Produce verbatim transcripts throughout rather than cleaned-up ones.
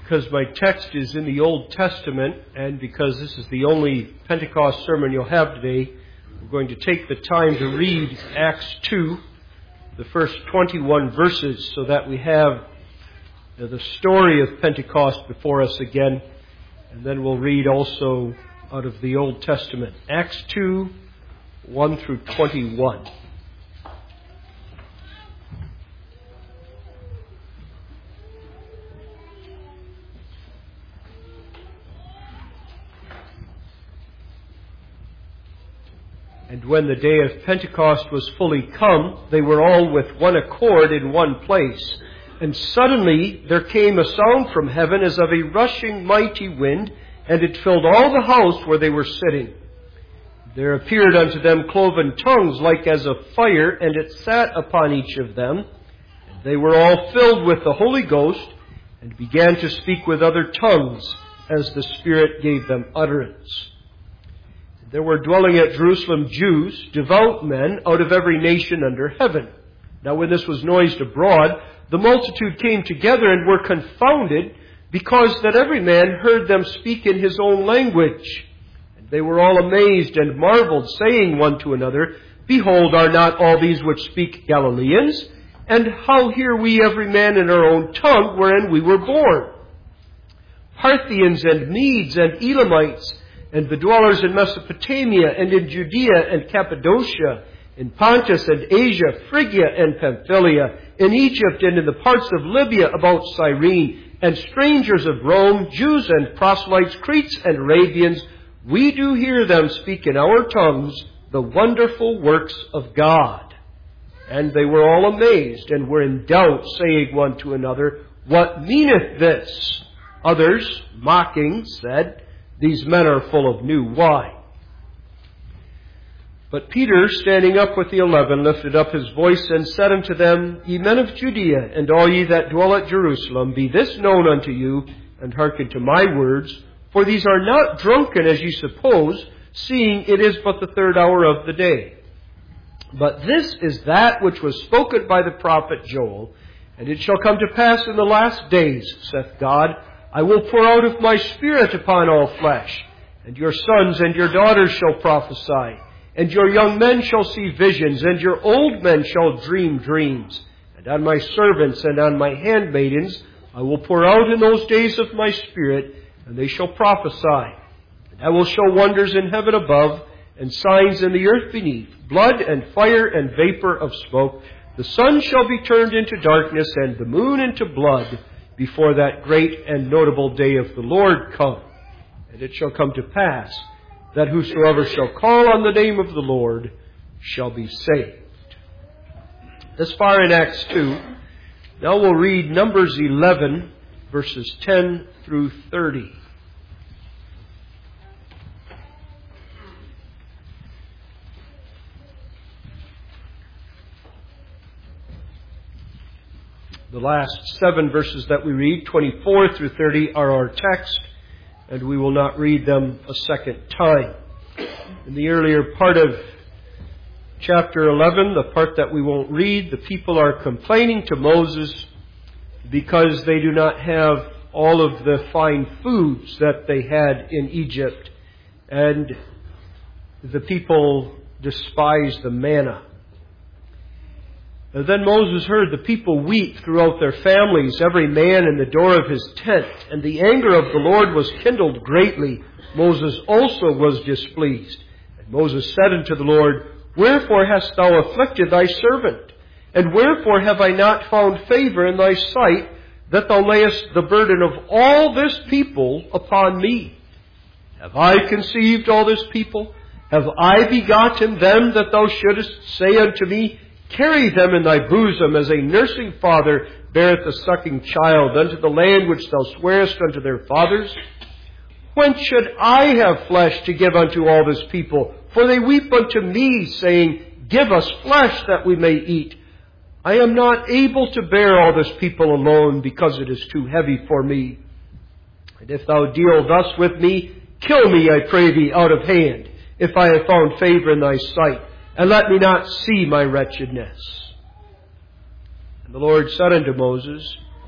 because my text is in the Old Testament, and because this is the only Pentecost sermon you'll have today, we're going to take the time to read Acts two, the first twenty-one verses, so that we have the story of Pentecost before us again. And then we'll read also out of the Old Testament. Acts two, one through twenty-one. And when the day of Pentecost was fully come, they were all with one accord in one place. And suddenly there came a sound from heaven as of a rushing mighty wind, and it filled all the house where they were sitting. There appeared unto them cloven tongues like as of fire, and it sat upon each of them. And they were all filled with the Holy Ghost, and began to speak with other tongues, as the Spirit gave them utterance. There were dwelling at Jerusalem Jews, devout men, out of every nation under heaven. Now when this was noised abroad, the multitude came together and were confounded, because that every man heard them speak in his own language. And they were all amazed and marveled, saying one to another, Behold, are not all these which speak Galileans? And how hear we every man in our own tongue wherein we were born? Parthians and Medes and Elamites, and the dwellers in Mesopotamia and in Judea and Cappadocia, in Pontus and Asia, Phrygia and Pamphylia, in Egypt and in the parts of Libya about Cyrene, and strangers of Rome, Jews and proselytes, Cretes and Arabians, we do hear them speak in our tongues the wonderful works of God. And they were all amazed and were in doubt, saying one to another, What meaneth this? Others, mocking, said, These men are full of new wine. But Peter, standing up with the eleven, lifted up his voice and said unto them, Ye men of Judea, and all ye that dwell at Jerusalem, be this known unto you, and hearken to my words, for these are not drunken as ye suppose, seeing it is but the third hour of the day. But this is that which was spoken by the prophet Joel, and it shall come to pass in the last days, saith God, I will pour out of my Spirit upon all flesh, and your sons and your daughters shall prophesy, and your young men shall see visions, and your old men shall dream dreams. And on my servants and on my handmaidens I will pour out in those days of my Spirit, and they shall prophesy. And I will show wonders in heaven above, and signs in the earth beneath, blood and fire and vapor of smoke. The sun shall be turned into darkness, and the moon into blood, before that great and notable day of the Lord come. And it shall come to pass that whosoever shall call on the name of the Lord shall be saved. This far in Acts two. Now we'll read Numbers eleven, verses ten through thirty. The last seven verses that we read, twenty-four through thirty, are our text, and we will not read them a second time. In the earlier part of chapter eleven, the part that we won't read, the people are complaining to Moses because they do not have all of the fine foods that they had in Egypt, and the people despise the manna. Then Moses heard the people weep throughout their families, every man in the door of his tent. And the anger of the Lord was kindled greatly. Moses also was displeased. And Moses said unto the Lord, Wherefore hast thou afflicted thy servant? And wherefore have I not found favor in thy sight, that thou layest the burden of all this people upon me? Have I conceived all this people? Have I begotten them, that thou shouldest say unto me, Carry them in thy bosom, as a nursing father beareth a sucking child, unto the land which thou swarest unto their fathers? When should I have flesh to give unto all this people? For they weep unto me, saying, Give us flesh that we may eat. I am not able to bear all this people alone, because it is too heavy for me. And if thou deal thus with me, kill me, I pray thee, out of hand, if I have found favor in thy sight. And let me not see my wretchedness. And the Lord said unto Moses,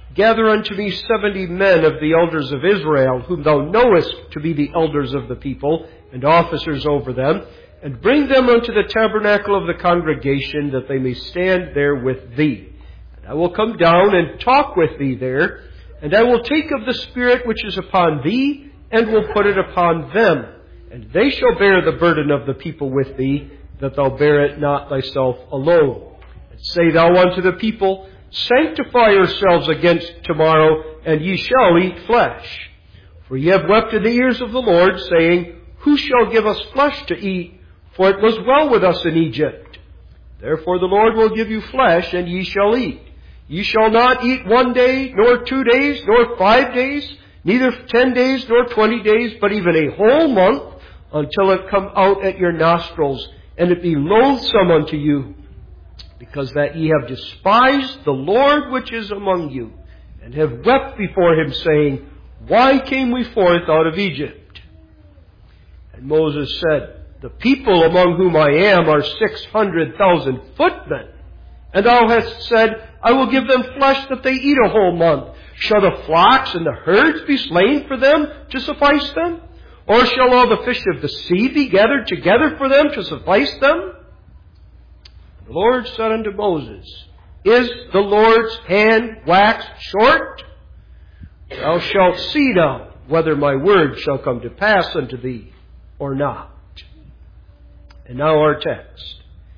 Gather unto me seventy men of the elders of Israel, whom thou knowest to be the elders of the people, and officers over them, and bring them unto the tabernacle of the congregation, that they may stand there with thee. And I will come down and talk with thee there, and I will take of the Spirit which is upon thee, and will put it upon them. And they shall bear the burden of the people with thee, that thou bear it not thyself alone. And say thou unto the people, Sanctify yourselves against tomorrow, and ye shall eat flesh. For ye have wept in the ears of the Lord, saying, Who shall give us flesh to eat? For it was well with us in Egypt. Therefore the Lord will give you flesh, and ye shall eat. Ye shall not eat one day, nor two days, nor five days, neither ten days, nor twenty days, but even a whole month, until it come out at your nostrils, and it be loathsome unto you, because that ye have despised the Lord which is among you, and have wept before him, saying, Why came we forth out of Egypt? And Moses said, The people among whom I am are six hundred thousand footmen. And thou hast said, I will give them flesh that they eat a whole month. Shall the flocks and the herds be slain for them to suffice them? Or shall all the fish of the sea be gathered together for them to suffice them? The Lord said unto Moses, Is the Lord's hand waxed short? Thou shalt see now whether my word shall come to pass unto thee or not. And now our text.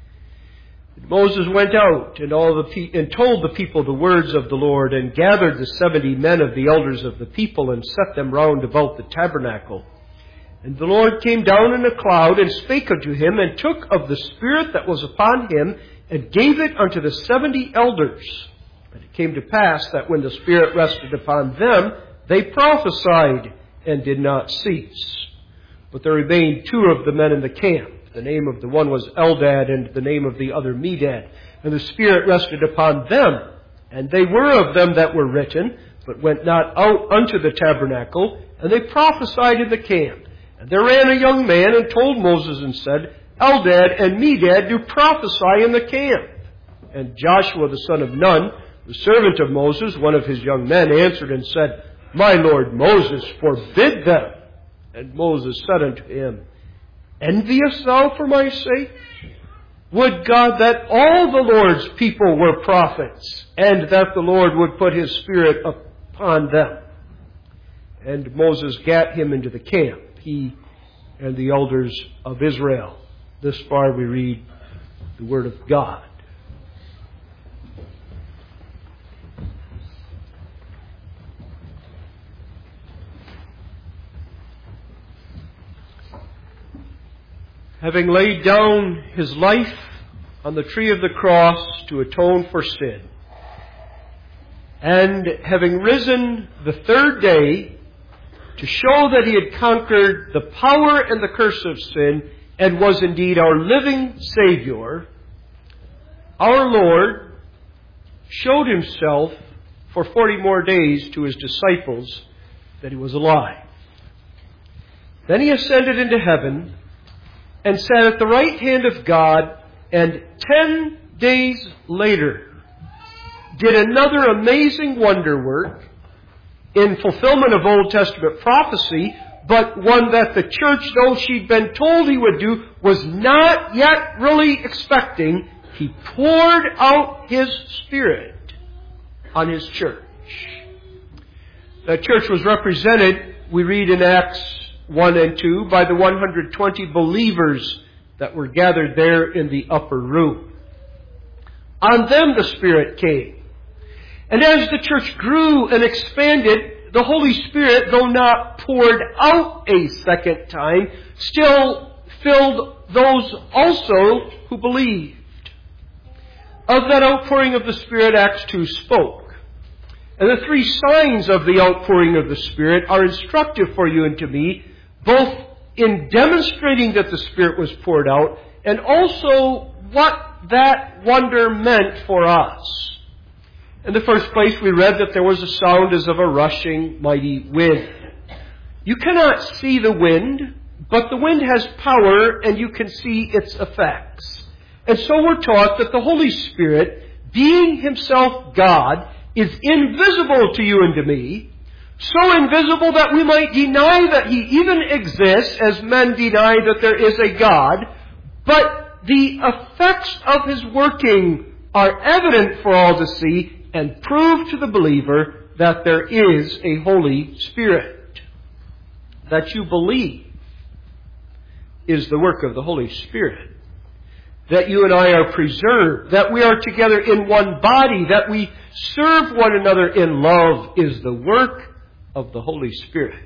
Moses went out and all the pe- and told the people the words of the Lord, and gathered the seventy men of the elders of the people, and set them round about the tabernacle. And the Lord came down in a cloud, and spake unto him, and took of the Spirit that was upon him, and gave it unto the seventy elders. And it came to pass that when the Spirit rested upon them, they prophesied, and did not cease. But there remained two of the men in the camp. The name of the one was Eldad, and the name of the other Medad. And the Spirit rested upon them. And they were of them that were written, but went not out unto the tabernacle, and they prophesied in the camp. And there ran a young man, and told Moses, and said, Eldad and Medad do prophesy in the camp. And Joshua the son of Nun, the servant of Moses, one of his young men, answered and said, My lord Moses, forbid them. And Moses said unto him, Enviest thou for my sake? Would God that all the Lord's people were prophets, and that the Lord would put his Spirit upon them. And Moses gat him into the camp, he and the elders of Israel. This far we read the Word of God. Having laid down his life on the tree of the cross to atone for sin, and having risen the third day to show that he had conquered the power and the curse of sin, and was indeed our living Savior, our Lord showed himself for forty more days to his disciples that he was alive. Then he ascended into heaven, and sat at the right hand of God, and ten days later did another amazing wonder work in fulfillment of Old Testament prophecy, but one that the church, though she'd been told he would do, was not yet really expecting. He poured out his Spirit on his church. That church was represented, we read in Acts one and two, by the one hundred twenty believers that were gathered there in the upper room. On them the Spirit came. And as the church grew and expanded, the Holy Spirit, though not poured out a second time, still filled those also who believed. Of that outpouring of the Spirit, Acts two spoke. And the three signs of the outpouring of the Spirit are instructive for you and to me, both in demonstrating that the Spirit was poured out, and also what that wonder meant for us. In the first place, we read that there was a sound as of a rushing mighty wind. You cannot see the wind, but the wind has power, and you can see its effects. And so we're taught that the Holy Spirit, being himself God, is invisible to you and to me, so invisible that we might deny that He even exists, as men deny that there is a God, but the effects of His working are evident for all to see and prove to the believer that there is a Holy Spirit. That you believe is the work of the Holy Spirit. That you and I are preserved, that we are together in one body, that we serve one another in love is the work of the Holy Spirit.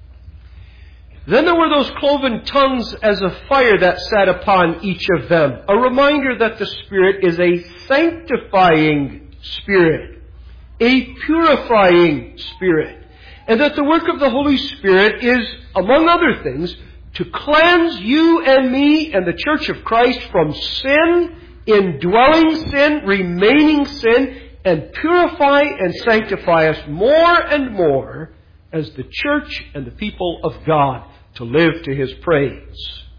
Then there were those cloven tongues as a fire that sat upon each of them, a reminder that the Spirit is a sanctifying Spirit, a purifying Spirit, and that the work of the Holy Spirit is, among other things, to cleanse you and me and the Church of Christ from sin, indwelling sin, remaining sin, and purify and sanctify us more and more as the church and the people of God to live to His praise.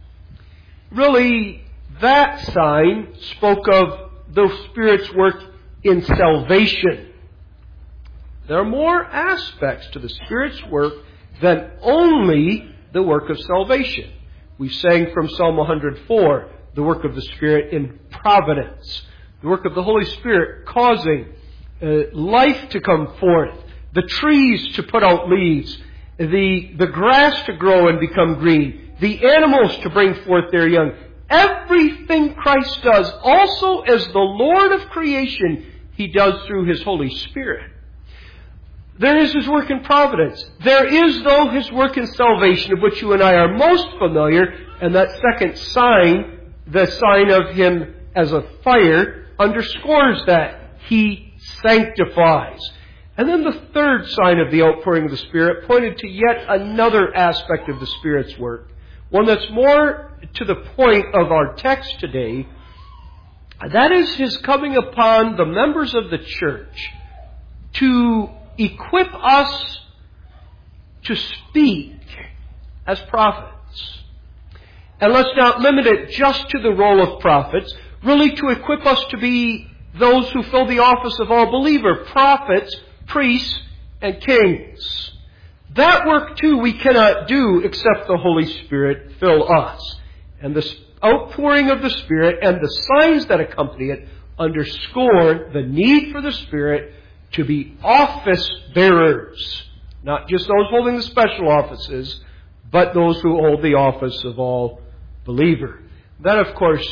Really, that sign spoke of the Spirit's work in salvation. There are more aspects to the Spirit's work than only the work of salvation. We sang from Psalm one hundred four, the work of the Spirit in providence. The work of the Holy Spirit causing uh, life to come forth, the trees to put out leaves, the, the grass to grow and become green, the animals to bring forth their young. Everything Christ does, also as the Lord of creation, He does through His Holy Spirit. There is His work in providence. There is, though, His work in salvation, of which you and I are most familiar, and that second sign, the sign of Him as a fire, underscores that. He sanctifies. And then the third sign of the outpouring of the Spirit pointed to yet another aspect of the Spirit's work, one that's more to the point of our text today. That is His coming upon the members of the church to equip us to speak as prophets. And let's not limit it just to the role of prophets, really to equip us to be those who fill the office of all believer, prophets, priests, and kings. That work too we cannot do except the Holy Spirit fill us. And the outpouring of the Spirit and the signs that accompany it underscore the need for the Spirit to be office bearers. Not just those holding the special offices, but those who hold the office of all believer. That, of course,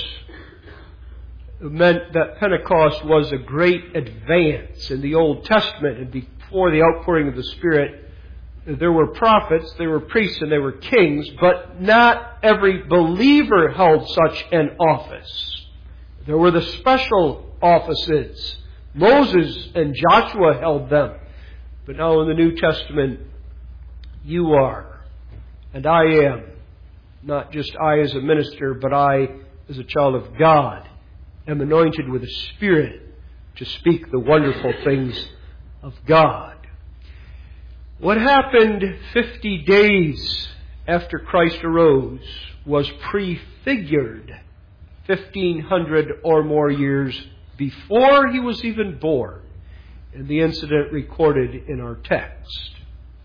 meant that Pentecost was a great advance in the Old Testament. And before the outpouring of the Spirit, there were prophets, there were priests, and there were kings, but not every believer held such an office. There were the special offices. Moses and Joshua held them. But now in the New Testament, you are, and I am, not just I as a minister, but I as a child of God, am anointed with the Spirit to speak the wonderful things of God. What happened fifty days after Christ arose was prefigured fifteen hundred or more years before He was even born, in the incident recorded in our text.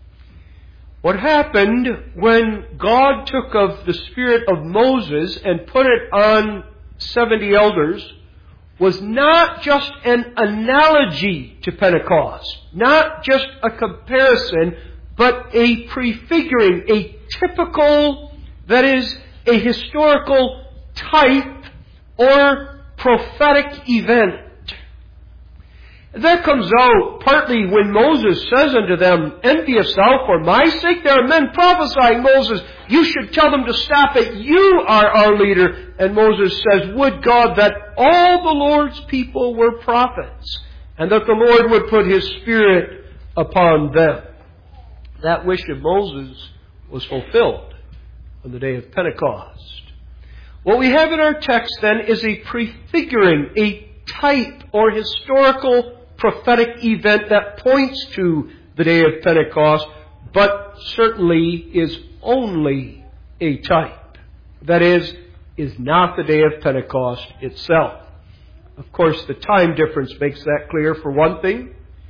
What happened when God took of the spirit of Moses and put it on seventy elders was not just an analogy to Pentecost, not just a comparison, but a prefiguring, a typical, that is, a historical type or prophetic event. That comes out partly when Moses says unto them, envious thou for my sake? There are men prophesying, Moses, you should tell them to stop it. You are our leader. And Moses says, would God that all the Lord's people were prophets, and that the Lord would put His Spirit upon them. That wish of Moses was fulfilled on the day of Pentecost. What we have in our text then is a prefiguring, a type or historical prophetic event that points to the day of Pentecost, but certainly is only a type. That is, is not the day of Pentecost itself. Of course, the time difference makes that clear for one thing.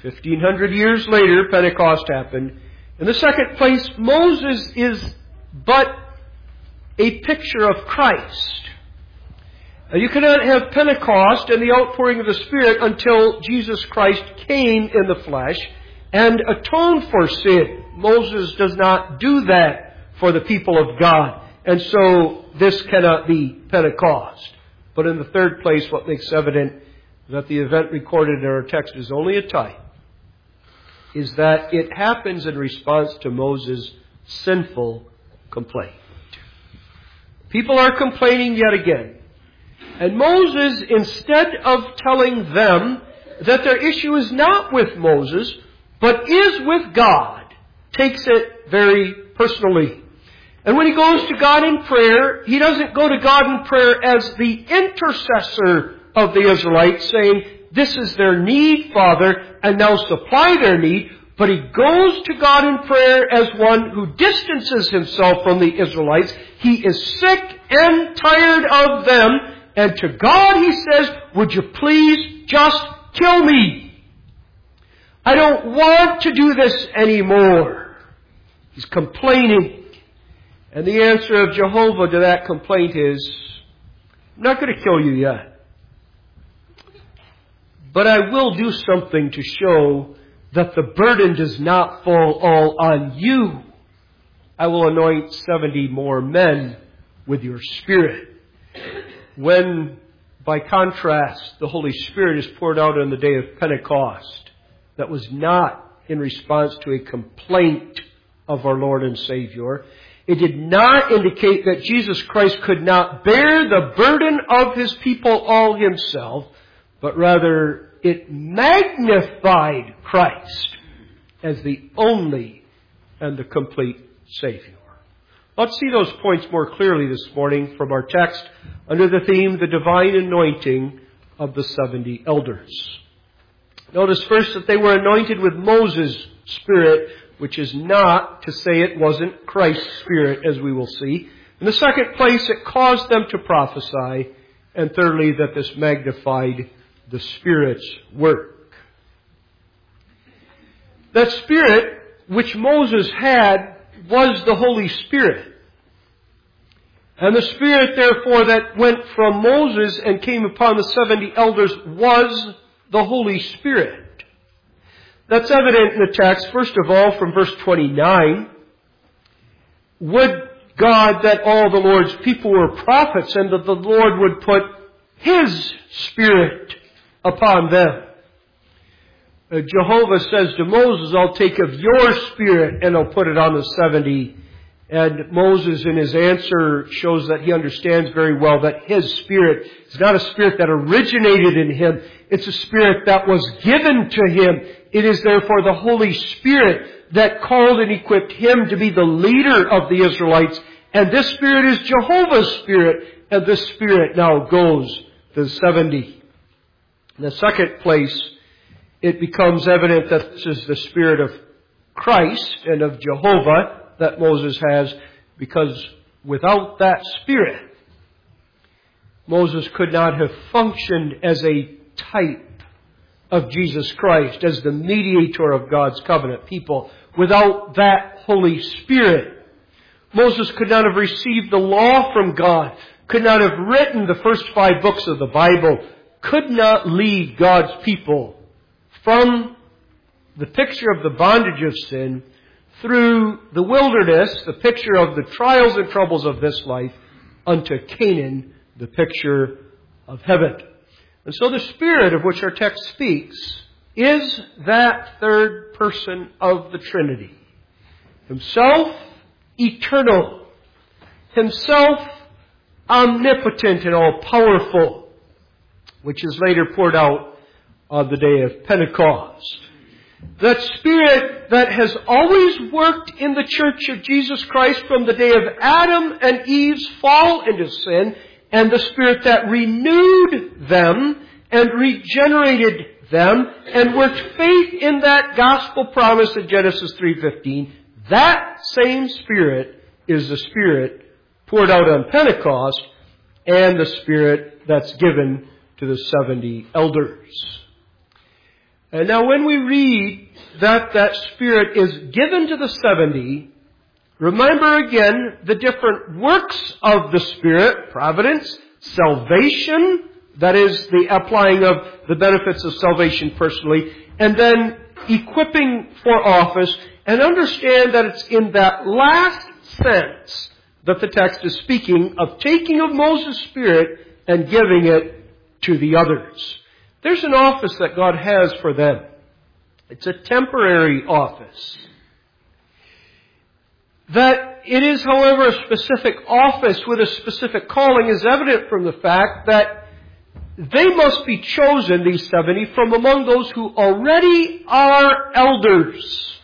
fifteen hundred years later, Pentecost happened. In the second place, Moses is but a picture of Christ. Now, you cannot have Pentecost and the outpouring of the Spirit until Jesus Christ came in the flesh and atoned for sin. Moses does not do that for the people of God. And so this cannot be Pentecost. But in the third place, what makes evident that the event recorded in our text is only a type is that it happens in response to Moses' sinful complaint. People are complaining yet again. And Moses, instead of telling them that their issue is not with Moses, but is with God, takes it very personally. And when he goes to God in prayer, he doesn't go to God in prayer as the intercessor of the Israelites, saying, this is their need, Father, and now supply their need. But he goes to God in prayer as one who distances himself from the Israelites. He is sick and tired of them. And to God he says, would you please just kill me? I don't want to do this anymore. He's complaining. And the answer of Jehovah to that complaint is, I'm not going to kill you yet. But I will do something to show that the burden does not fall all on you. I will anoint seventy more men with your Spirit. When, by contrast, the Holy Spirit is poured out on the day of Pentecost, that was not in response to a complaint of our Lord and Savior. It did not indicate that Jesus Christ could not bear the burden of His people all Himself, but rather it magnified Christ as the only and the complete Savior. Let's see those points more clearly this morning from our text under the theme, the divine anointing of the seventy elders. Notice first that they were anointed with Moses' Spirit, which is not to say it wasn't Christ's Spirit, as we will see. In the second place, it caused them to prophesy. And thirdly, that this magnified the Spirit's work. That Spirit which Moses had was the Holy Spirit. And the Spirit, therefore, that went from Moses and came upon the seventy elders was the Holy Spirit. That's evident in the text, first of all, from verse twenty-nine. Would God that all the Lord's people were prophets and that the Lord would put His Spirit upon them. Uh, Jehovah says to Moses, I'll take of your Spirit and I'll put it on the seventy. And Moses in his answer shows that he understands very well that his Spirit is not a Spirit that originated in him. It's a Spirit that was given to him. It is therefore the Holy Spirit that called and equipped him to be the leader of the Israelites. And this Spirit is Jehovah's Spirit. And this Spirit now goes to the seventy. In the second place, it becomes evident that this is the Spirit of Christ and of Jehovah that Moses has, because without that Spirit, Moses could not have functioned as a type of Jesus Christ, as the mediator of God's covenant people. Without that Holy Spirit, Moses could not have received the law from God, could not have written the first five books of the Bible, could not lead God's people from the picture of the bondage of sin through the wilderness, the picture of the trials and troubles of this life, unto Canaan, the picture of heaven. And so the Spirit of which our text speaks is that third person of the Trinity. Himself eternal. Himself omnipotent and all-powerful, which is later poured out on the day of Pentecost. That Spirit that has always worked in the church of Jesus Christ from the day of Adam and Eve's fall into sin, and the Spirit that renewed them and regenerated them and worked faith in that gospel promise in Genesis three fifteen, that same Spirit is the Spirit poured out on Pentecost and the Spirit that's given to the seventy elders. And now when we read that that Spirit is given to the seventy, remember again the different works of the Spirit: providence, salvation, that is the applying of the benefits of salvation personally, and then equipping for office. And understand that it's in that last sense that the text is speaking of taking of Moses' Spirit and giving it to the others. There's an office that God has for them. It's a temporary office. That it is, however, a specific office with a specific calling is evident from the fact that they must be chosen, these seventy, from among those who already are elders.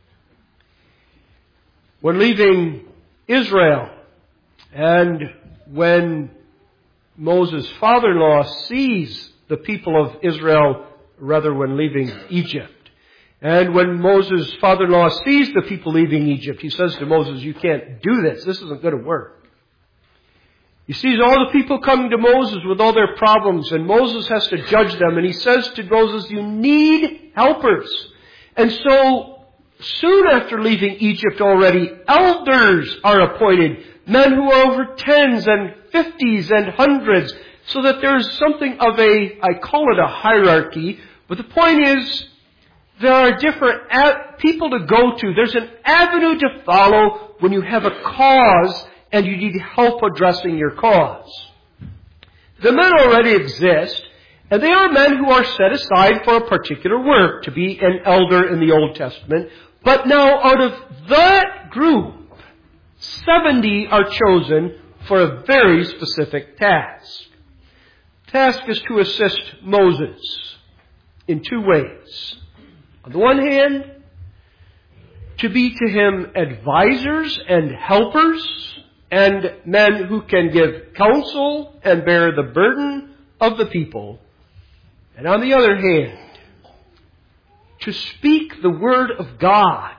When leaving Israel, and when Moses' father-in-law sees the people of Israel, rather when leaving Egypt. And when Moses' father-in-law sees the people leaving Egypt, he says to Moses, "You can't do this. This isn't going to work." He sees all the people coming to Moses with all their problems, and Moses has to judge them. And he says to Moses, "You need helpers." And so, soon after leaving Egypt already, elders are appointed. Men who are over tens and fifties and hundreds. So that there's something of a, I call it a hierarchy, but the point is, there are different a- people to go to. There's an avenue to follow when you have a cause and you need help addressing your cause. The men already exist, and they are men who are set aside for a particular work, to be an elder in the Old Testament. But now out of that group, seventy are chosen for a very specific task. Task is to assist Moses in two ways. On the one hand, to be to him advisors and helpers and men who can give counsel and bear the burden of the people. And on the other hand, to speak the word of God.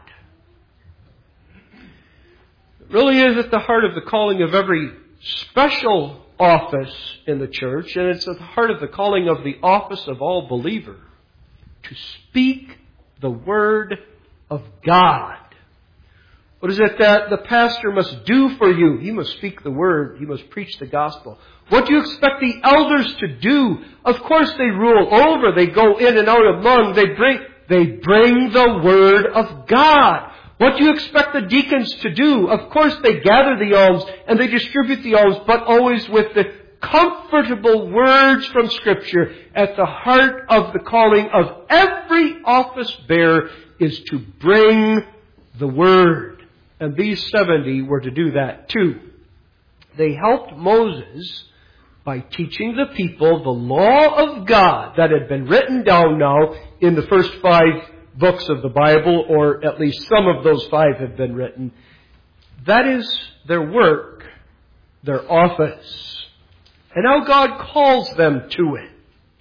It really is at the heart of the calling of every special office in the church, and it's at the heart of the calling of the office of all believer, to speak the word of God. What is it that the pastor must do for you? He must speak the word. He must preach the gospel. What do you expect the elders to do? Of course they rule over. They go in and out among. They bring, they bring the word of God. What do you expect the deacons to do? Of course they gather the alms and they distribute the alms, but always with the comfortable words from Scripture. At the heart of the calling of every office bearer is to bring the word. And these seventy were to do that too. They helped Moses by teaching the people the law of God that had been written down now in the first five books of the Bible, or at least some of those five have been written. That is their work, their office. And now God calls them to it.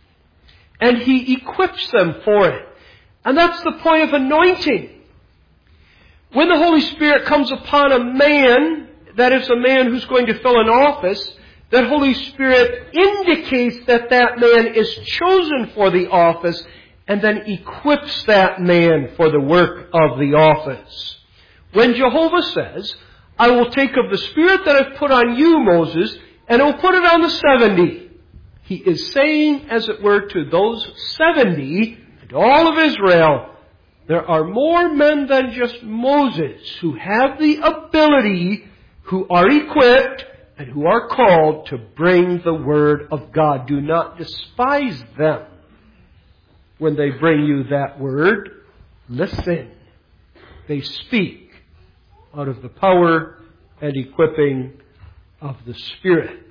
And He equips them for it. And that's the point of anointing. When the Holy Spirit comes upon a man, that is a man who's going to fill an office, that Holy Spirit indicates that that man is chosen for the office and then equips that man for the work of the office. When Jehovah says, "I will take of the Spirit that I've put on you, Moses, and I will put it on the seventy," He is saying, as it were, to those seventy, and all of Israel, there are more men than just Moses who have the ability, who are equipped, and who are called to bring the Word of God. Do not despise them when they bring you that Word. Listen. They speak out of the power and equipping of the Spirit.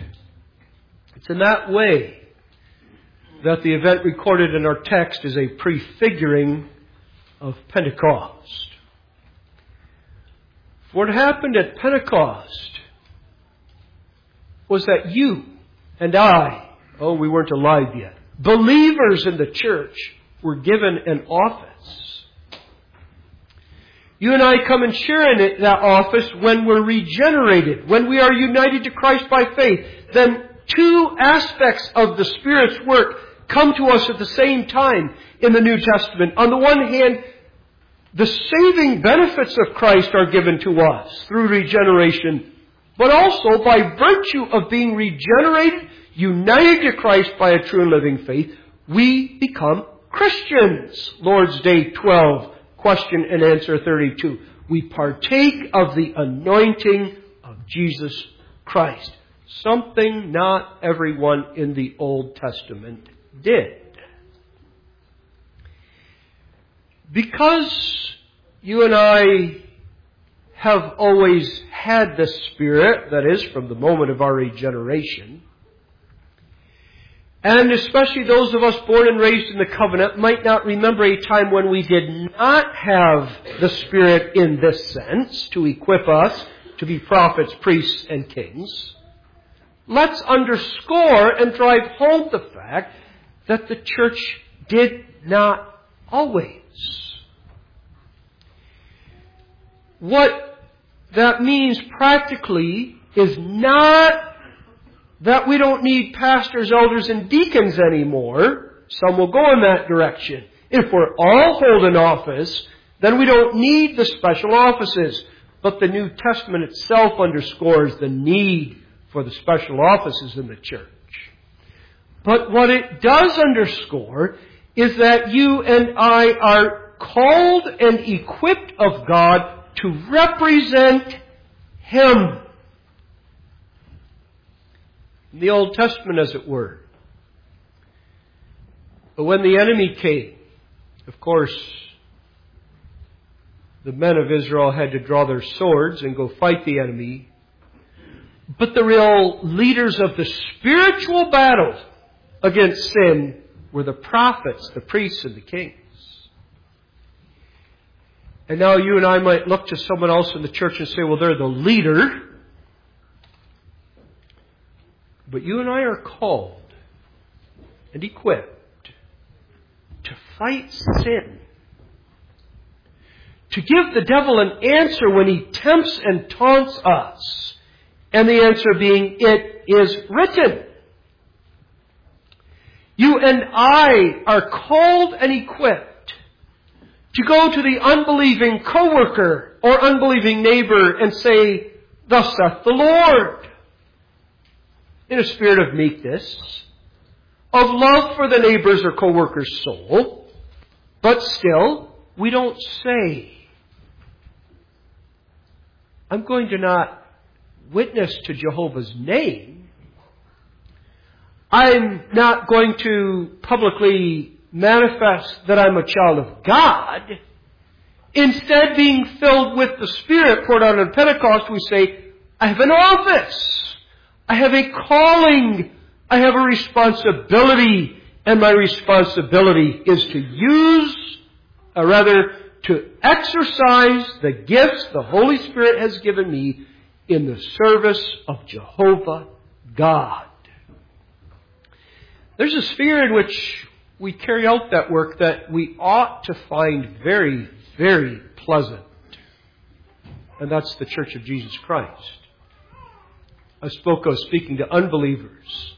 It's in that way that the event recorded in our text is a prefiguring of Pentecost. What happened at Pentecost was that you and I, oh, we weren't alive yet, believers in the church were given an office. You and I come and share in it, that office when we're regenerated, when we are united to Christ by faith. Then two aspects of the Spirit's work come to us at the same time in the New Testament. On the one hand, the saving benefits of Christ are given to us through regeneration, but also by virtue of being regenerated, united to Christ by a true and living faith, we become Christians. Lord's Day twelve, question and answer thirty-two. We partake of the anointing of Jesus Christ. Something not everyone in the Old Testament did. Because you and I have always had the Spirit, that is, from the moment of our regeneration, and especially those of us born and raised in the covenant might not remember a time when we did not have the Spirit in this sense to equip us to be prophets, priests, and kings. Let's underscore and drive home the fact that the church did not always. What that means practically is not that we don't need pastors, elders, and deacons anymore. Some will go in that direction. If we're all holding office, then we don't need the special offices. But the New Testament itself underscores the need for the special offices in the church. But what it does underscore is that you and I are called and equipped of God to represent Him. In the Old Testament, as it were. But when the enemy came, of course, the men of Israel had to draw their swords and go fight the enemy. But the real leaders of the spiritual battle against sin were the prophets, the priests, and the kings. And now you and I might look to someone else in the church and say, well, they're the leader. But you and I are called and equipped to fight sin. To give the devil an answer when he tempts and taunts us. And the answer being, it is written. You and I are called and equipped to go to the unbelieving coworker or unbelieving neighbor and say, thus saith the Lord. In a spirit of meekness, of love for the neighbor's or coworker's soul, but still, we don't say, I'm going to not witness to Jehovah's name. I'm not going to publicly manifest that I'm a child of God. Instead, being filled with the Spirit poured out on Pentecost, we say, I have an office. I have a calling. I have a responsibility. And my responsibility is to use, or rather, to exercise the gifts the Holy Spirit has given me in the service of Jehovah God. There's a sphere in which we carry out that work that we ought to find very, very pleasant. And that's the Church of Jesus Christ. I spoke of speaking to unbelievers.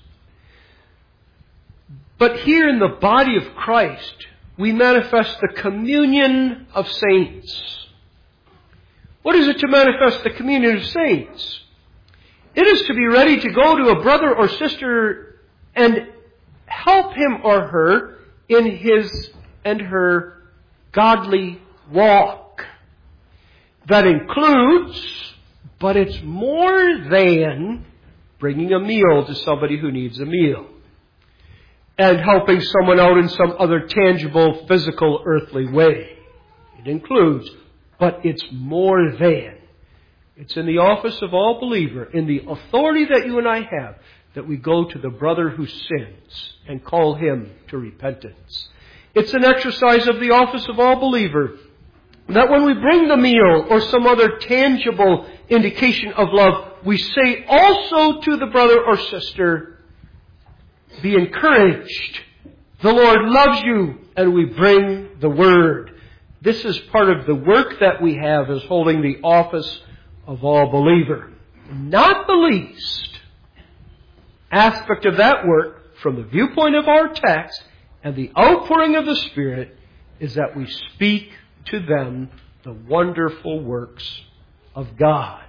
But here in the body of Christ, we manifest the communion of saints. What is it to manifest the communion of saints? It is to be ready to go to a brother or sister and help him or her in his and her godly walk. That includes, but it's more than, bringing a meal to somebody who needs a meal. And helping someone out in some other tangible, physical, earthly way. It includes, but it's more than. It's in the office of all believer, in the authority that you and I have, that we go to the brother who sins and call him to repentance. It's an exercise of the office of all believer, that when we bring the meal or some other tangible indication of love, we say also to the brother or sister, be encouraged. The Lord loves you, and we bring the word. This is part of the work that we have as holding the office of all believer. Not the least aspect of that work from the viewpoint of our text and the outpouring of the Spirit, is that we speak to them the wonderful works of God.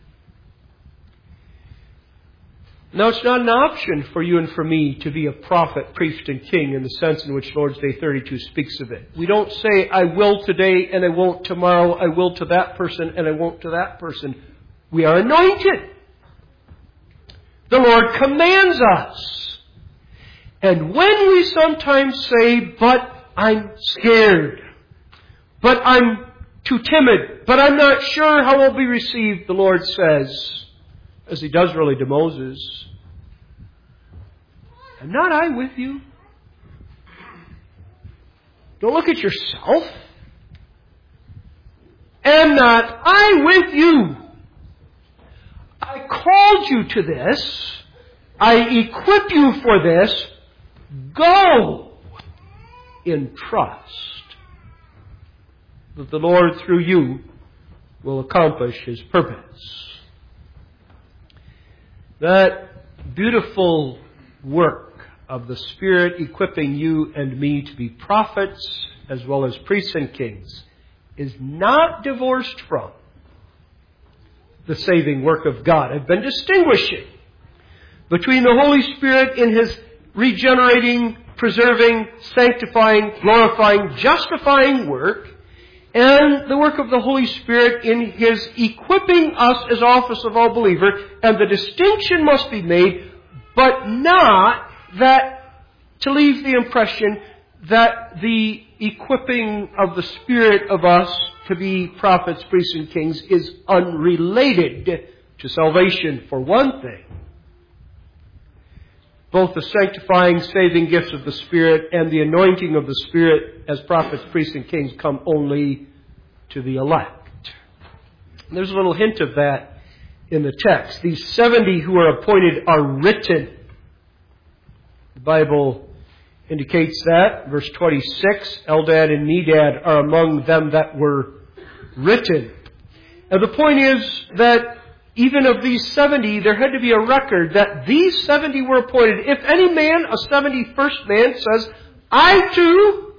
Now, it's not an option for you and for me to be a prophet, priest, and king in the sense in which Lord's Day thirty-two speaks of it. We don't say, I will today and I won't tomorrow, I will to that person and I won't to that person. We are anointed. The Lord commands us. And when we sometimes say, but I'm scared, but I'm too timid, but I'm not sure how I'll be received, the Lord says, as He does really to Moses, am not I with you? Don't look at yourself. Am not I with you? I called you to this. I equip you for this. Go in trust that the Lord through you will accomplish His purpose. That beautiful work of the Spirit equipping you and me to be prophets as well as priests and kings is not divorced from the saving work of God. I've been distinguishing between the Holy Spirit in His regenerating, preserving, sanctifying, glorifying, justifying work, and the work of the Holy Spirit in His equipping us as office of all believer. And the distinction must be made, but not that to leave the impression that the equipping of the Spirit of us to be prophets, priests, and kings is unrelated to salvation, for one thing. Both the sanctifying, saving gifts of the Spirit and the anointing of the Spirit as prophets, priests, and kings come only to the elect. And there's a little hint of that in the text. These seventy who are appointed are written. The Bible indicates that. Verse twenty-six, Eldad and Medad are among them that were written. And the point is that even of these seventy, there had to be a record that these seventy were appointed. If any man, a seventy-first man, says, I too,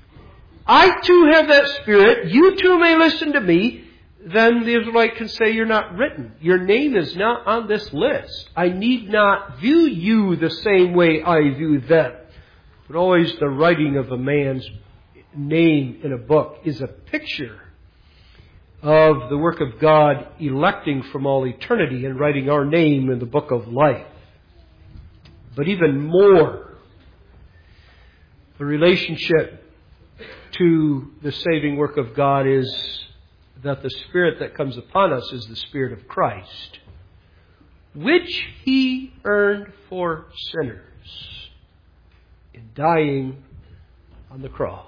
I too have that Spirit, you too may listen to me, then the Israelite can say, you're not written. Your name is not on this list. I need not view you the same way I view them. But always the writing of a man's name in a book is a picture of the work of God electing from all eternity and writing our name in the book of life. But even more, the relationship to the saving work of God is that the Spirit that comes upon us is the Spirit of Christ, which He earned for sinners in dying on the cross.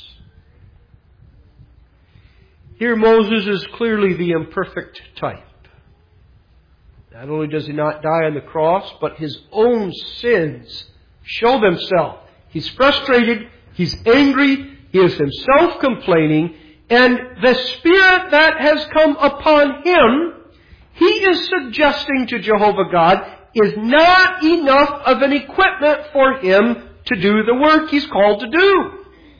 Here Moses is clearly the imperfect type. Not only does he not die on the cross, but his own sins show themselves. He's frustrated, he's angry, he is himself complaining, and the Spirit that has come upon him, he is suggesting to Jehovah God, is not enough of an equipment for him to do the work he's called to do.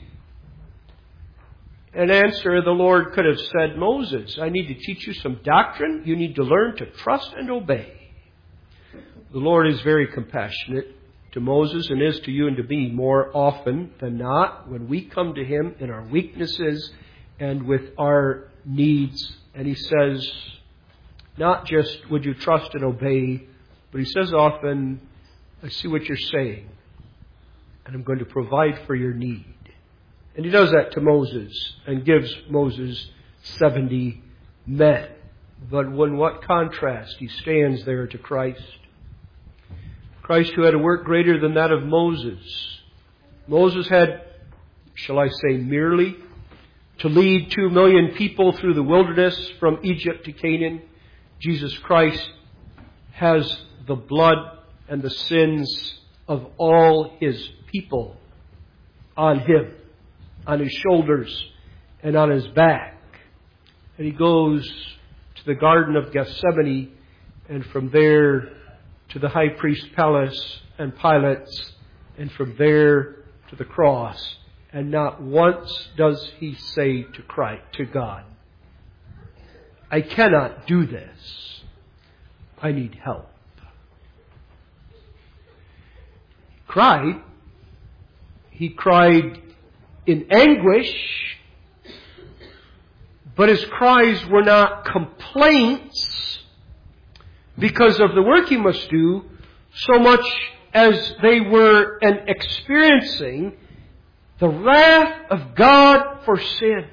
In answer, the Lord could have said, Moses, I need to teach you some doctrine. You need to learn to trust and obey. The Lord is very compassionate to Moses and is to you and to me more often than not when we come to Him in our weaknesses and with our needs. And He says, not just would you trust and obey, but He says often, I see what you're saying, and I'm going to provide for your need. And He does that to Moses and gives Moses seventy men. But when what contrast He stands there to Christ. Christ who had a work greater than that of Moses. Moses had, shall I say, merely to lead two million people through the wilderness from Egypt to Canaan. Jesus Christ has the blood and the sins of all His people on Him, on His shoulders and on His back. And He goes to the Garden of Gethsemane, and from there to the high priest's palace and Pilate's and from there to the cross. And not once does he say to Christ, to God, I cannot do this. I need help. He cried. He cried in anguish, but his cries were not complaints because of the work he must do, so much as they were an experiencing the wrath of God for sin.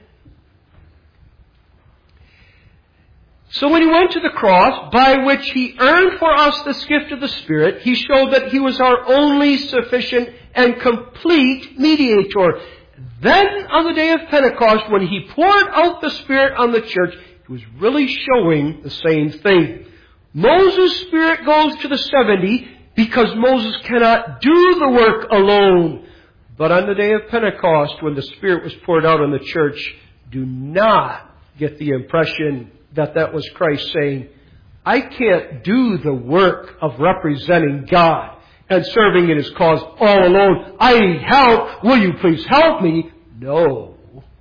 So when he went to the cross, by which he earned for us this gift of the Spirit, he showed that he was our only sufficient and complete mediator. Then on the day of Pentecost, when he poured out the Spirit on the church, he was really showing the same thing. Moses' Spirit goes to the seventy because Moses cannot do the work alone. But on the day of Pentecost, when the Spirit was poured out on the church, do not get the impression that that was Christ saying, I can't do the work of representing God and serving in His cause all alone. I need help. Will you please help me? No.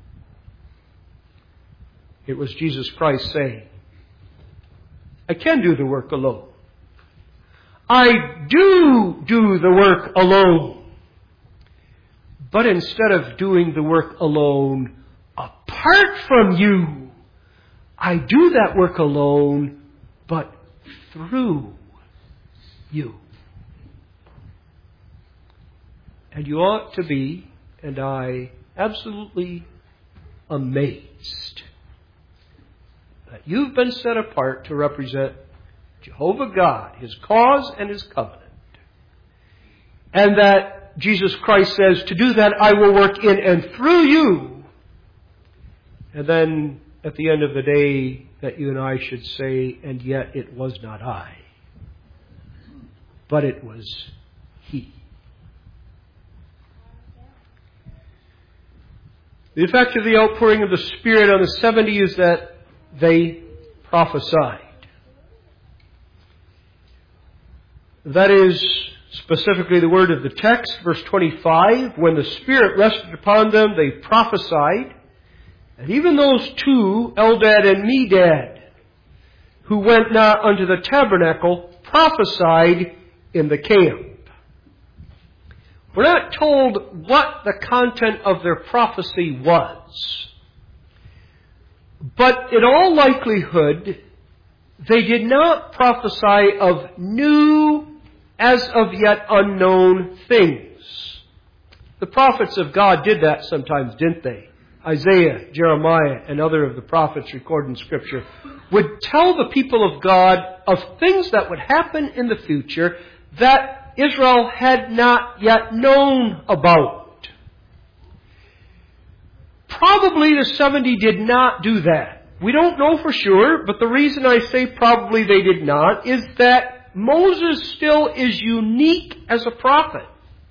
It was Jesus Christ saying, I can do the work alone. I do do the work alone. But instead of doing the work alone apart from you, I do that work alone, but through you. And you ought to be, and I, absolutely amazed that you've been set apart to represent Jehovah God, His cause and His covenant. And that Jesus Christ says, to do that I will work in and through you. And then at the end of the day, that you and I should say, and yet it was not I, but it was He. The effect of the outpouring of the Spirit on the seventy is that they prophesied. That is specifically the word of the text, verse twenty-five. When the Spirit rested upon them, they prophesied. And even those two, Eldad and Medad, who went not unto the tabernacle, prophesied in the camp. We're not told what the content of their prophecy was. But in all likelihood, they did not prophesy of new, as of yet unknown things. The prophets of God did that sometimes, didn't they? Isaiah, Jeremiah, and other of the prophets recorded in Scripture would tell the people of God of things that would happen in the future that Israel had not yet known about. Probably the seventy did not do that. We don't know for sure, but the reason I say probably they did not is that Moses still is unique as a prophet.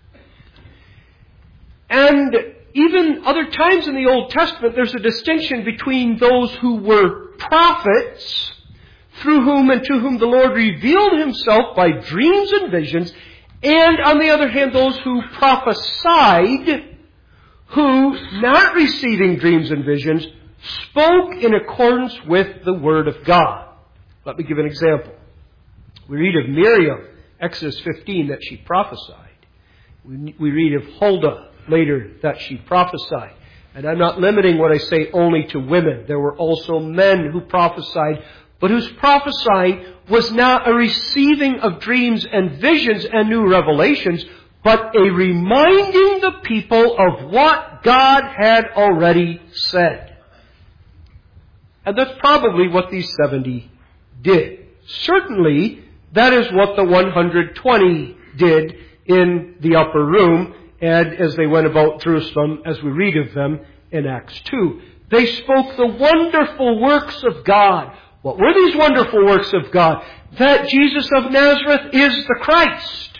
And even other times in the Old Testament, there's a distinction between those who were prophets, through whom and to whom the Lord revealed Himself by dreams and visions, and on the other hand, those who prophesied, who, not receiving dreams and visions, spoke in accordance with the Word of God. Let me give an example. We read of Miriam, Exodus fifteen, that she prophesied. We, we read of Huldah later that she prophesied. And I'm not limiting what I say only to women. There were also men who prophesied, but whose prophesying was not a receiving of dreams and visions and new revelations, but a reminding the people of what God had already said. And that's probably what these seventy did. Certainly, that is what the one hundred twenty did in the upper room, and as they went about Jerusalem, as we read of them in Acts two. They spoke the wonderful works of God. What were these wonderful works of God? That Jesus of Nazareth is the Christ.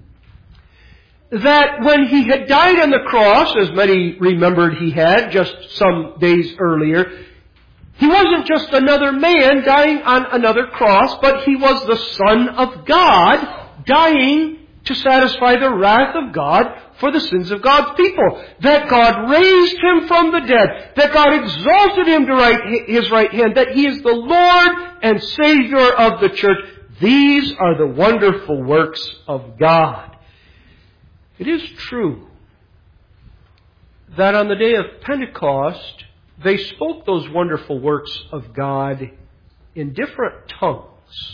That when He had died on the cross, as many remembered He had just some days earlier, He wasn't just another man dying on another cross, but He was the Son of God dying to satisfy the wrath of God for the sins of God's people. That God raised Him from the dead. That God exalted Him to right, His right hand. That He is the Lord and Savior of the church. These are the wonderful works of God. It is true that on the day of Pentecost, they spoke those wonderful works of God in different tongues.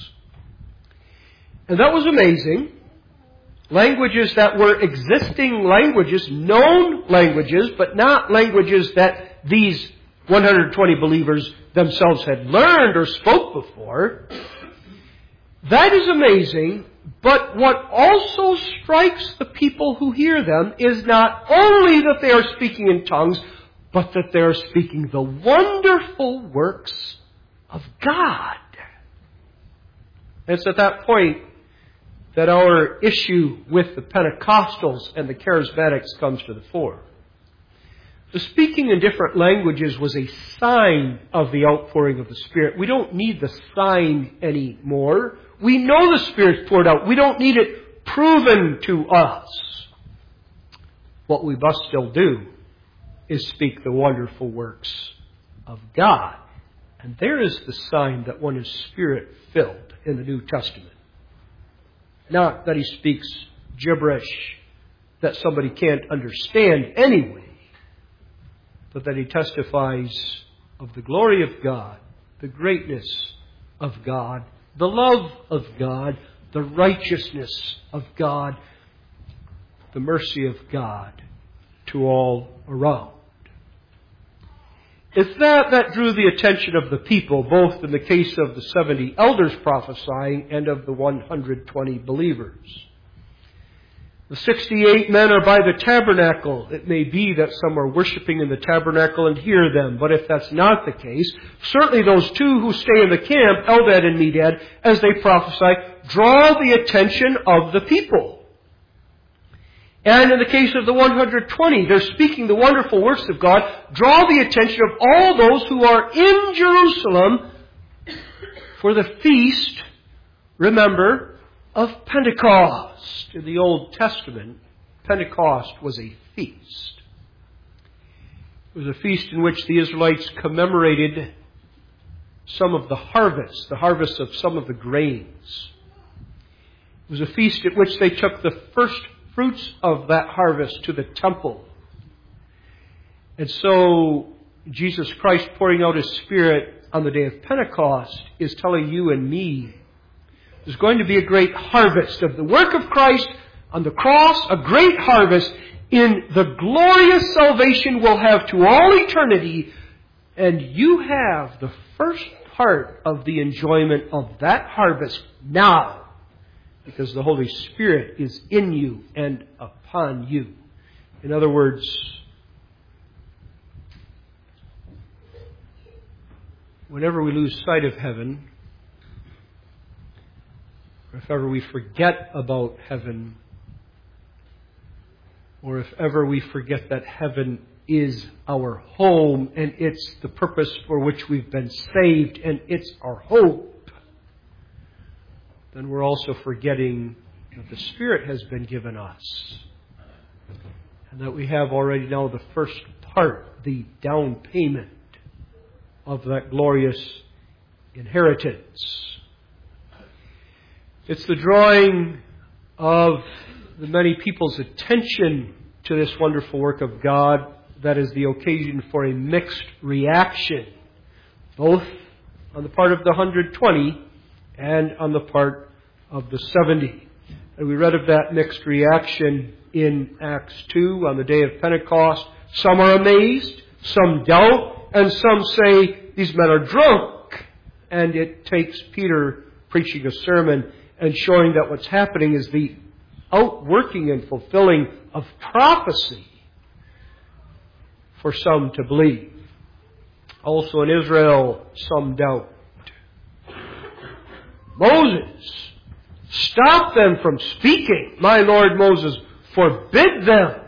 And that was amazing. Languages that were existing languages, known languages, but not languages that these one hundred twenty believers themselves had learned or spoke before. That is amazing, but what also strikes the people who hear them is not only that they are speaking in tongues, but that they are speaking the wonderful works of God. And it's at that point that our issue with the Pentecostals and the Charismatics comes to the fore. The speaking in different languages was a sign of the outpouring of the Spirit. We don't need the sign anymore. We know the Spirit's poured out. We don't need it proven to us. What we must still do is speak the wonderful works of God. And there is the sign that one is Spirit-filled in the New Testament. Not that he speaks gibberish that somebody can't understand anyway, but that he testifies of the glory of God, the greatness of God, the love of God, the righteousness of God, the mercy of God to all around. It's that that drew the attention of the people, both in the case of the seventy elders prophesying and of the one hundred twenty believers. The sixty-eight men are by the tabernacle. It may be that some are worshiping in the tabernacle and hear them, but if that's not the case, certainly those two who stay in the camp, Eldad and Medad, as they prophesy, draw the attention of the people. And in the case of the one hundred twenty, they're speaking the wonderful works of God, draw the attention of all those who are in Jerusalem for the feast, remember, of Pentecost. In the Old Testament, Pentecost was a feast. It was a feast in which the Israelites commemorated some of the harvest, the harvest of some of the grains. It was a feast at which they took the first fruits of that harvest to the temple. And so Jesus Christ pouring out His Spirit on the day of Pentecost is telling you and me there's going to be a great harvest of the work of Christ on the cross, a great harvest in the glorious salvation we'll have to all eternity. And you have the first part of the enjoyment of that harvest now, because the Holy Spirit is in you and upon you. In other words, whenever we lose sight of heaven, or if ever we forget about heaven, or if ever we forget that heaven is our home and it's the purpose for which we've been saved and it's our hope, then we're also forgetting that the Spirit has been given us. And that we have already now the first part, the down payment of that glorious inheritance. It's the drawing of the many people's attention to this wonderful work of God that is the occasion for a mixed reaction, both on the part of the one hundred twenty and on the part of the seventy. And we read of that mixed reaction in Acts two on the day of Pentecost. Some are amazed, some doubt, and some say these men are drunk. And it takes Peter preaching a sermon and showing that what's happening is the outworking and fulfilling of prophecy for some to believe. Also in Israel, some doubt. Moses, stop them from speaking. My Lord Moses, forbid them.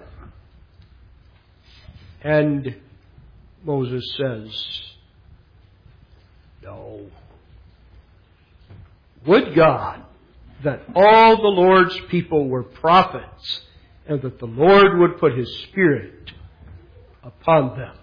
And Moses says, no. Would God that all the Lord's people were prophets, and that the Lord would put His Spirit upon them.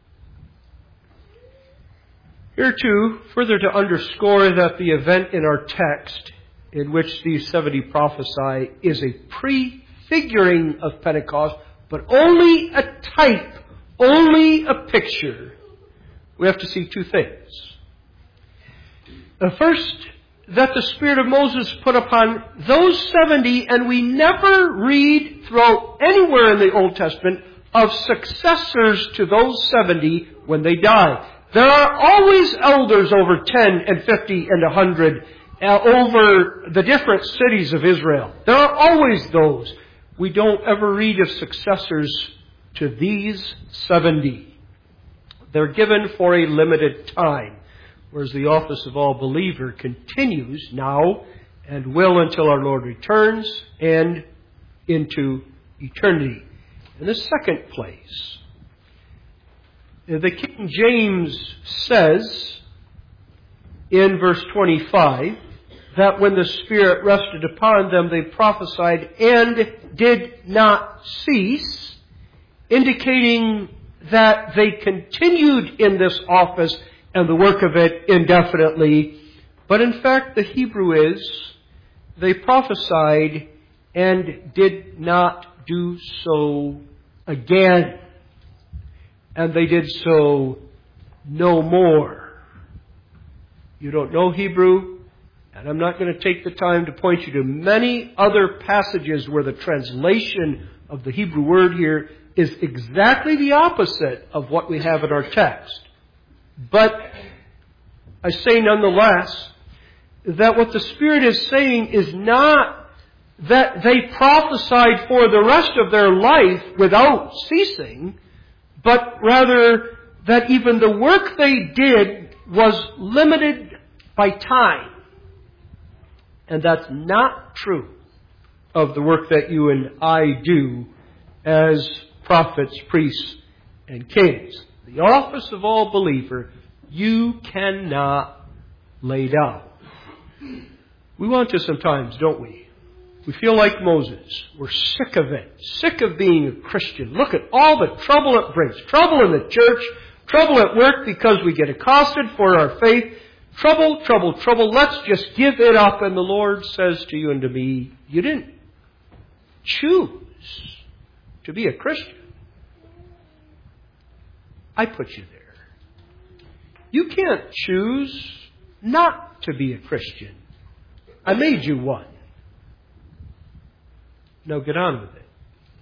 Here too, further to underscore that the event in our text in which these seventy prophesy is a prefiguring of Pentecost, but only a type, only a picture, we have to see two things. The first, that the Spirit of Moses put upon those seventy, and we never read throughout anywhere in the Old Testament of successors to those seventy when they die. There are always elders over ten and fifty and one hundred uh, over the different cities of Israel. There are always those. We don't ever read of successors to these seventy. They're given for a limited time, whereas the office of all believer continues now and will until our Lord returns and into eternity. In the second place, the King James says in verse twenty-five that when the Spirit rested upon them, they prophesied and did not cease, indicating that they continued in this office and the work of it indefinitely. But in fact, the Hebrew is, they prophesied and did not do so again. And they did so no more. You don't know Hebrew, and I'm not going to take the time to point you to many other passages where the translation of the Hebrew word here is exactly the opposite of what we have in our text. But I say nonetheless that what the Spirit is saying is not that they prophesied for the rest of their life without ceasing, but rather that even the work they did was limited by time. And that's not true of the work that you and I do as prophets, priests, and kings. The office of all believer, you cannot lay down. We want to sometimes, don't we? We feel like Moses. We're sick of it. Sick of being a Christian. Look at all the trouble it brings. Trouble in the church. Trouble at work because we get accosted for our faith. Trouble, trouble, trouble. Let's just give it up. And the Lord says to you and to me, you didn't choose to be a Christian. I put you there. You can't choose not to be a Christian. I made you one. Now get on with it.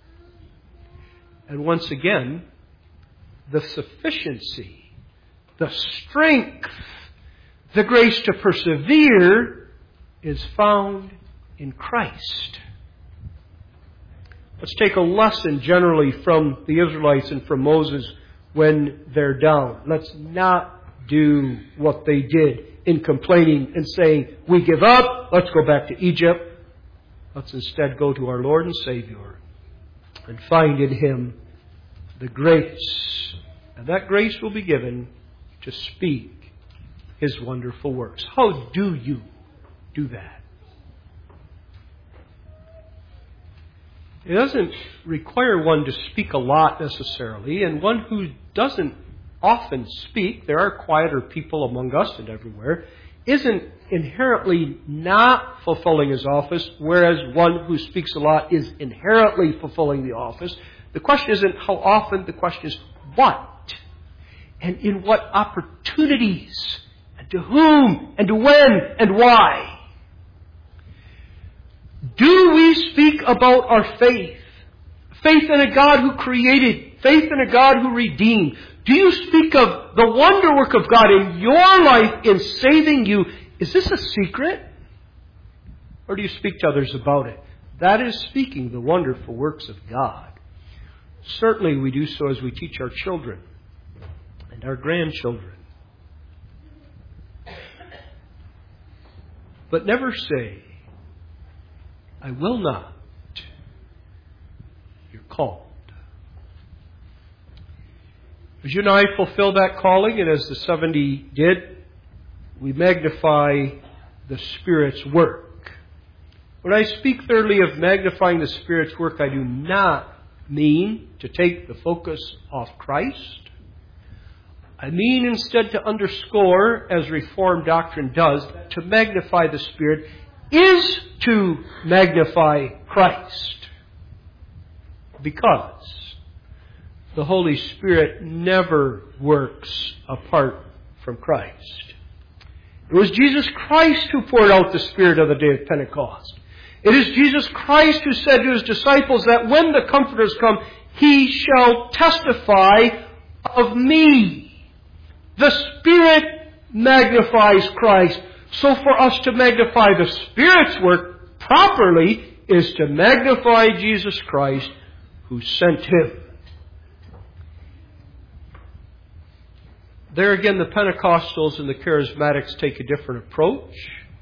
And once again, the sufficiency, the strength, the grace to persevere is found in Christ. Let's take a lesson generally from the Israelites and from Moses when they're down. Let's not do what they did in complaining and saying, we give up, let's go back to Egypt. Let's instead go to our Lord and Savior and find in Him the grace. And that grace will be given to speak His wonderful works. How do you do that? It doesn't require one to speak a lot necessarily, and one who doesn't often speak, there are quieter people among us and everywhere, isn't inherently not fulfilling his office, whereas one who speaks a lot is inherently fulfilling the office. The question isn't how often, the question is what, and in what opportunities, and to whom, and to when, and why. Do we speak about our faith? Faith in a God who created, faith in a God who redeemed. Do you speak of the wonder work of God in your life in saving you? Is this a secret? Or do you speak to others about it? That is speaking the wonderful works of God. Certainly we do so as we teach our children and our grandchildren. But never say, I will not. You're called. As you and I fulfill that calling, and as the seventy did, we magnify the Spirit's work. When I speak thirdly of magnifying the Spirit's work, I do not mean to take the focus off Christ. I mean instead to underscore, as Reformed doctrine does, that to magnify the Spirit is to magnify Christ. Because the Holy Spirit never works apart from Christ. It was Jesus Christ who poured out the Spirit on the day of Pentecost. It is Jesus Christ who said to His disciples that when the Comforters come, He shall testify of me. The Spirit magnifies Christ. So for us to magnify the Spirit's work properly is to magnify Jesus Christ who sent Him. There again, the Pentecostals and the Charismatics take a different approach.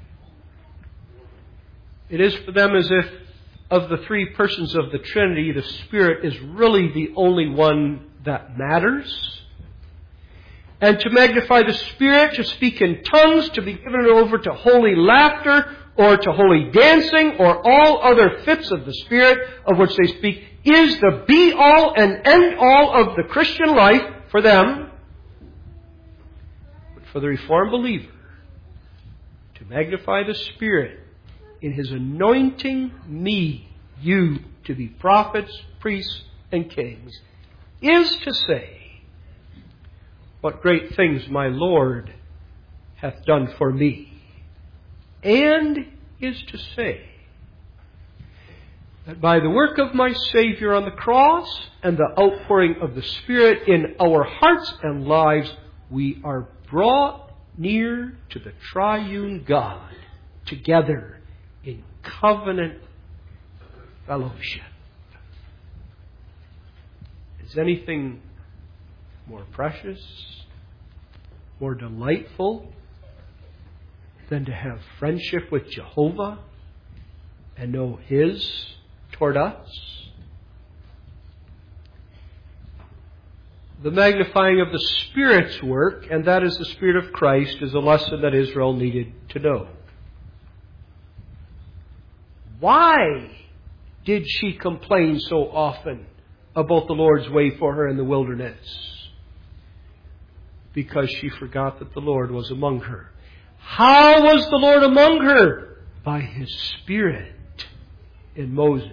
It is for them as if of the three persons of the Trinity, the Spirit is really the only one that matters. And to magnify the Spirit, to speak in tongues, to be given over to holy laughter, or to holy dancing, or all other fits of the Spirit of which they speak, is the be-all and end-all of the Christian life for them. But for the Reformed believer, to magnify the Spirit in His anointing me, you, to be prophets, priests, and kings, is to say, what great things my Lord hath done for me. And is to say that by the work of my Savior on the cross and the outpouring of the Spirit in our hearts and lives, we are brought near to the triune God together in covenant fellowship. Is anything more precious, more delightful than to have friendship with Jehovah and know His toward us? The magnifying of the Spirit's work, and that is the Spirit of Christ, is a lesson that Israel needed to know. Why did she complain so often about the Lord's way for her in the wilderness? Because she forgot that the Lord was among her. How was the Lord among her? By His Spirit in Moses.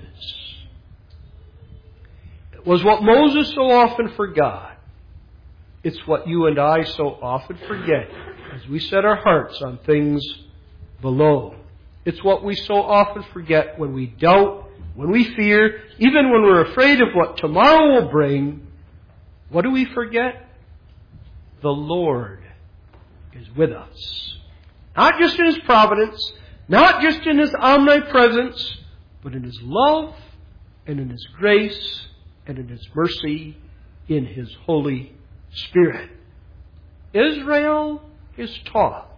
It was what Moses so often forgot. It's what you and I so often forget as we set our hearts on things below. It's what we so often forget when we doubt, when we fear, even when we're afraid of what tomorrow will bring. What do we forget? The Lord is with us. Not just in His providence, not just in His omnipresence, but in His love and in His grace and in His mercy, in His Holy Spirit. Israel is taught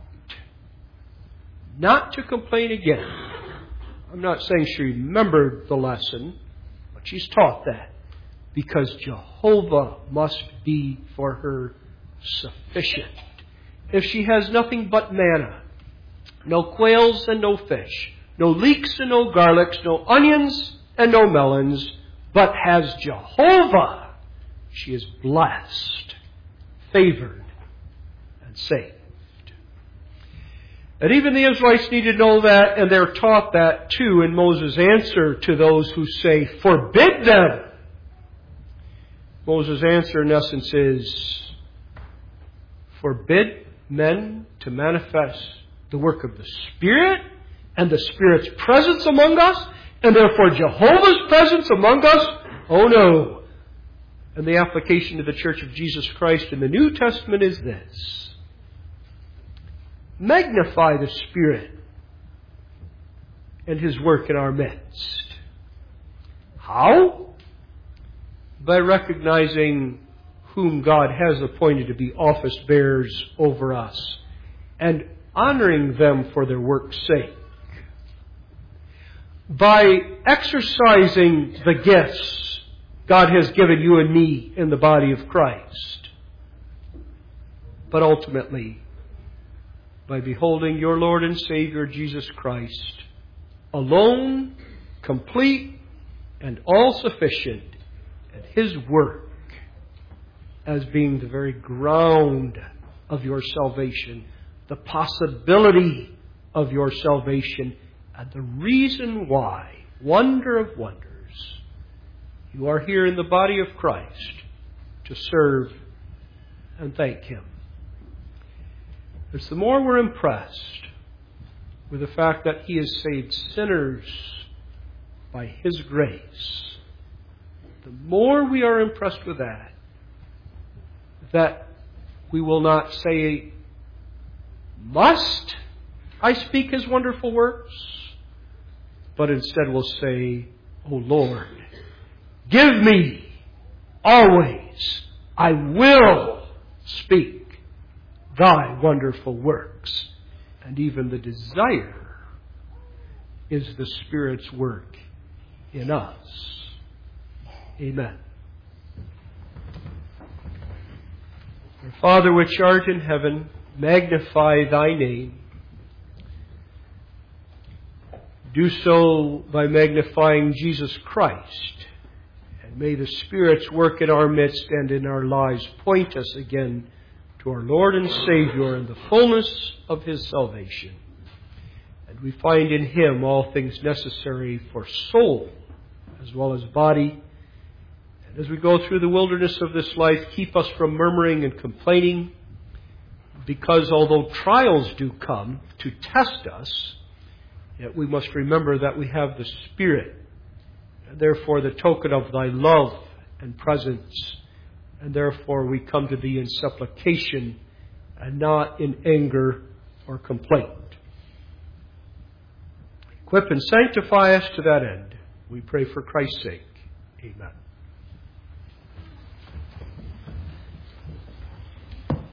not to complain again. I'm not saying she remembered the lesson, but she's taught that because Jehovah must be for her sufficient. If she has nothing but manna, no quails and no fish, no leeks and no garlics, no onions and no melons, but has Jehovah, she is blessed, favored, and saved. And even the Israelites need to know that, and they're taught that too in Moses' answer to those who say, forbid them. Moses' answer in essence is, forbid men to manifest the work of the Spirit and the Spirit's presence among us, and therefore Jehovah's presence among us? Oh no. And the application to the Church of Jesus Christ in the New Testament is this. Magnify the Spirit and His work in our midst. How? By recognizing whom God has appointed to be office bearers over us and honoring them for their work's sake. By exercising the gifts God has given you and me in the body of Christ. But ultimately, by beholding your Lord and Savior Jesus Christ alone, complete, and all-sufficient, and His work as being the very ground of your salvation, the possibility of your salvation, and the reason why, wonder of wonders, you are here in the body of Christ to serve and thank Him. As the more we're impressed with the fact that He has saved sinners by His grace, the more we are impressed with that, that we will not say, must I speak His wonderful works? But instead we'll say, O Lord, give me always, I will speak Thy wonderful works. And even the desire is the Spirit's work in us. Amen. Our Father which art in heaven, magnify Thy name. Do so by magnifying Jesus Christ. And may the Spirit's work in our midst and in our lives point us again to our Lord and Savior in the fullness of His salvation. And we find in Him all things necessary for soul as well as body. And as we go through the wilderness of this life, keep us from murmuring and complaining, because although trials do come to test us, yet we must remember that we have the Spirit, and therefore the token of Thy love and presence. And therefore we come to Thee in supplication and not in anger or complaint. Equip and sanctify us to that end. We pray for Christ's sake. Amen.